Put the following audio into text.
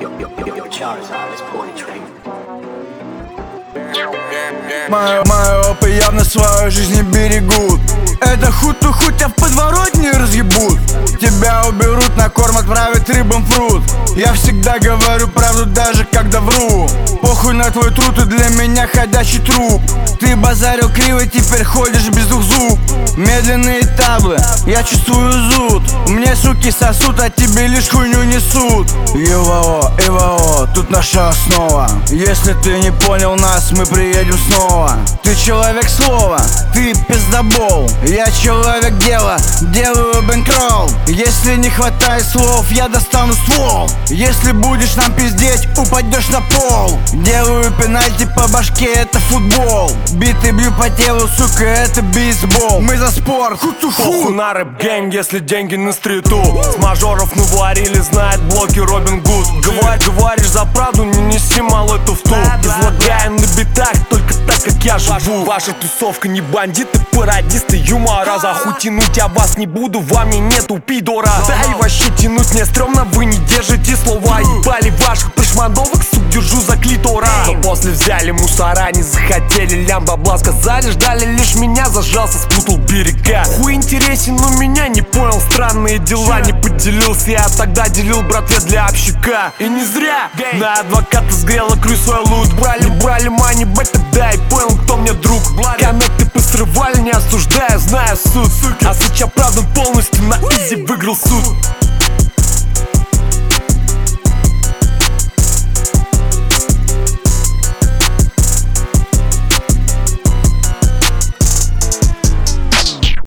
Мою опы явно свою жизнь не берегут. Это худ-то-худ тебя в подворотне разъебут. Тебя уберут, на корм отправят рыбам фрут. Я всегда говорю правду, даже когда вру. Похуй на твой труд, ты для меня ходячий труп. Ты базарил криво, теперь ходишь без двух зуб. Медленные таблы, я чувствую зуд. Мне суки сосут, а тебе лишь хуйню несут. ИВО, тут наша основа. Если ты не понял нас, мы приедем снова. Ты человек слова, ты пиздобол. Я человек дела, делаю бэнкролл. Если не хватает слов, я достану ствол. Если будешь нам пиздеть, упадешь на пол. Делаю пенальти по башке, это футбол. Биты бью по телу, сука, это бейсбол. Мы за спорт, похуй на рэп-гэнг, если деньги на стриту. С мажоров наварили, знает блоки Робин Гуд. Говоришь за правду, не неси малой туфту. Излагаем на битах, только так, как я живу. Ваша тусовка не бандиты, пародисты юмора. За хуй тянуть я вас не буду, во мне нету пидора. Да и вообще тянуть мне стрёмно, вы не держите слова. Ебали ваших пришмандовок, сук, держу за клитора. Но после взяли мусора, не захотели лям бабла. Сказали, ждали лишь меня, зажался, спутал берега. Хуй интересен, но меня не понял, странные дела. Не поделился, я тогда делил братве для общака. И не зря на адвоката сгрела крю свой лут. Брали мани, бать, тогда и понял, кто мне друг. Коннекты посрывали, не осуждая, зная суд. А сейчас правда полностью на изи выиграл суд.